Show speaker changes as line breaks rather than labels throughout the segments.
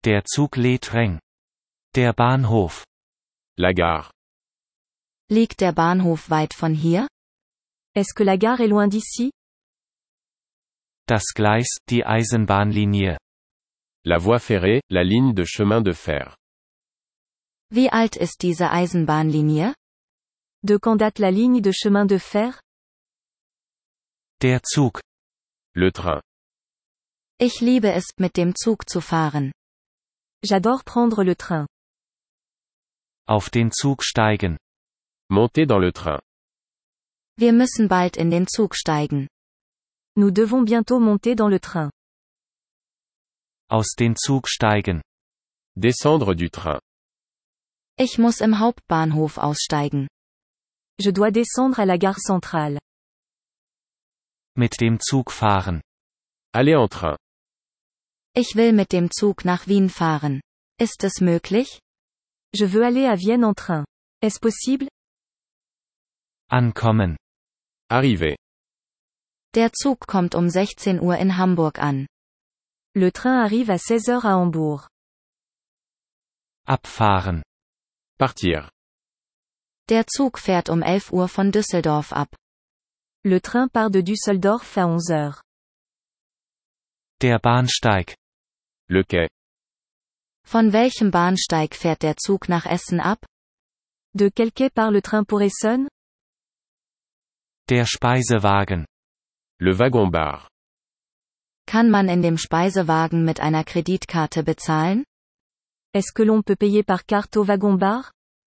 Der Zug lädt Reng. Der Bahnhof.
La gare.
Liegt der Bahnhof weit von hier?
Est-ce que la gare est loin d'ici?
Das Gleis, die Eisenbahnlinie.
La voie ferrée, la ligne de chemin de fer.
Wie alt ist diese Eisenbahnlinie?
De quand date la ligne de chemin de fer?
Der Zug.
Le train.
Ich liebe es, mit dem Zug zu fahren.
J'adore prendre le train.
Auf den Zug steigen.
Monter dans le train.
Wir müssen bald in den Zug steigen.
Nous devons bientôt monter dans le train.
Aus den Zug steigen.
Descendre du train.
Ich muss im Hauptbahnhof aussteigen.
Je dois descendre à la gare centrale.
Mit dem Zug fahren.
Aller en train.
Ich will mit dem Zug nach Wien fahren. Ist es möglich?
Je veux aller à Vienne en train. Est-ce possible?
Ankommen.
Arriver.
Der Zug kommt um 16 Uhr in Hamburg an.
Le train arrive à 16 heures à Hambourg.
Abfahren.
Partir.
Der Zug fährt um 11 Uhr von Düsseldorf ab.
Le train part de Düsseldorf à 11 heures.
Der Bahnsteig.
Le quai.
Von welchem Bahnsteig fährt der Zug nach Essen ab?
De quel quai part le train pour Essonne?
Der Speisewagen.
Le wagon-bar.
Kann man in dem Speisewagen mit einer Kreditkarte bezahlen?
Est-ce que l'on peut payer par carte au wagon-bar?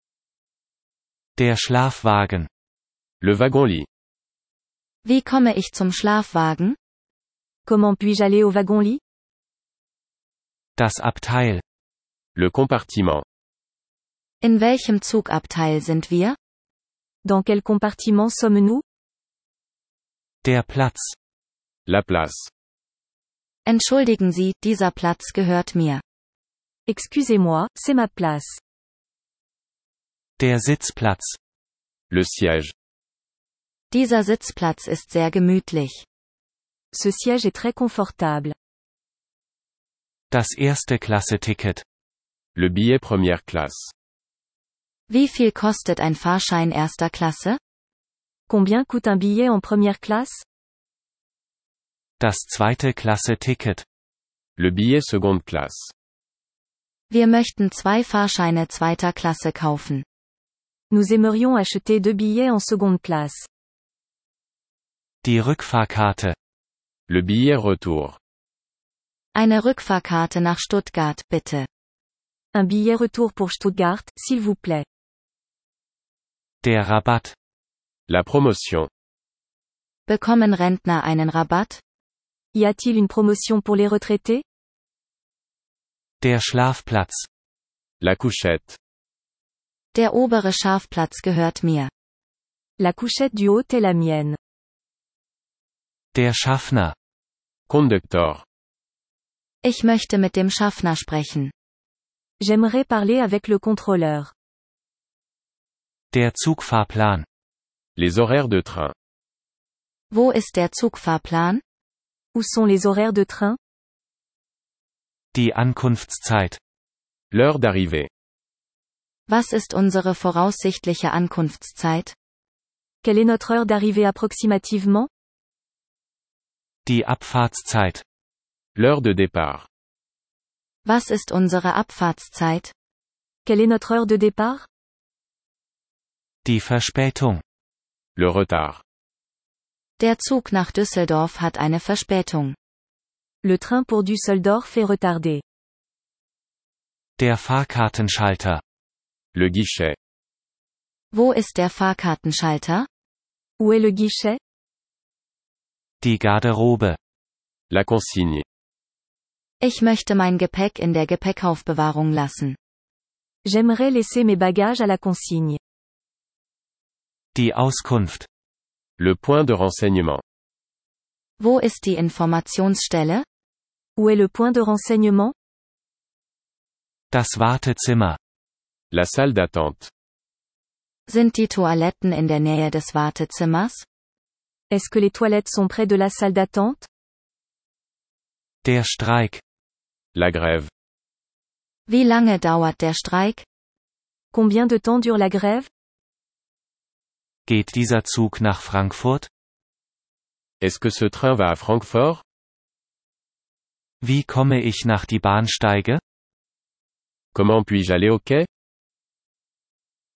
Der Schlafwagen.
Le wagon-lit.
Wie komme ich zum Schlafwagen?
Comment puis-je aller au wagon-lit?
Das Abteil.
Le compartiment.
In welchem Zugabteil sind wir?
Dans quel compartiment sommes-nous?
Der Platz.
La place.
Entschuldigen Sie, dieser Platz gehört mir.
Excusez-moi, c'est ma place.
Der Sitzplatz.
Le siège.
Dieser Sitzplatz ist sehr gemütlich.
Ce siège est très confortable.
Das Erste-Klasse-Ticket.
Le billet première classe.
Wie viel kostet ein Fahrschein erster Klasse?
Combien coûte un billet en première classe?
Das Zweite-Klasse-Ticket.
Le billet seconde classe.
Wir möchten 2 Fahrscheine zweiter Klasse kaufen.
Nous aimerions acheter 2 billets en seconde classe.
Die Rückfahrkarte.
Le billet retour.
Eine Rückfahrkarte nach Stuttgart, bitte.
Un billet retour pour Stuttgart, s'il vous plaît.
Der Rabatt.
La promotion.
Bekommen Rentner einen Rabatt?
Y a-t-il une promotion pour les retraités?
Der Schlafplatz.
La couchette.
Der obere Schlafplatz gehört mir.
La couchette du haut est la mienne.
Der Schaffner.
Conducteur.
Ich möchte mit dem Schaffner sprechen.
J'aimerais parler avec le contrôleur.
Der Zugfahrplan.
Les horaires de train.
Wo ist der Zugfahrplan?
Où sont les horaires de train?
Die Ankunftszeit.
L'heure d'arrivée.
Was ist unsere voraussichtliche Ankunftszeit?
Quelle est notre heure d'arrivée approximativement?
Die Abfahrtszeit.
L'heure de départ.
Was ist unsere Abfahrtszeit?
Quelle est notre heure de départ?
Die Verspätung.
Le retard.
Der Zug nach Düsseldorf hat eine Verspätung.
Le train pour Düsseldorf est retardé.
Der Fahrkartenschalter.
Le guichet.
Wo ist der Fahrkartenschalter?
Où est le guichet?
Die Garderobe.
La consigne.
Ich möchte mein Gepäck in der Gepäckaufbewahrung lassen.
J'aimerais laisser mes bagages à la consigne.
Die Auskunft.
Le point de renseignement.
Wo ist die Informationsstelle?
Où est le point de renseignement?
Das Wartezimmer.
La salle d'attente.
Sind die Toiletten in der Nähe des Wartezimmers?
Est-ce que les toilettes sont près de la salle d'attente?
Der Streik.
La grève.
Wie lange dauert der Streik?
Combien de temps dure la grève?
Geht dieser Zug nach Frankfurt?
Est-ce que ce train va à Francfort?
Wie komme ich nach die Bahnsteige?
Comment puis-je aller au quai?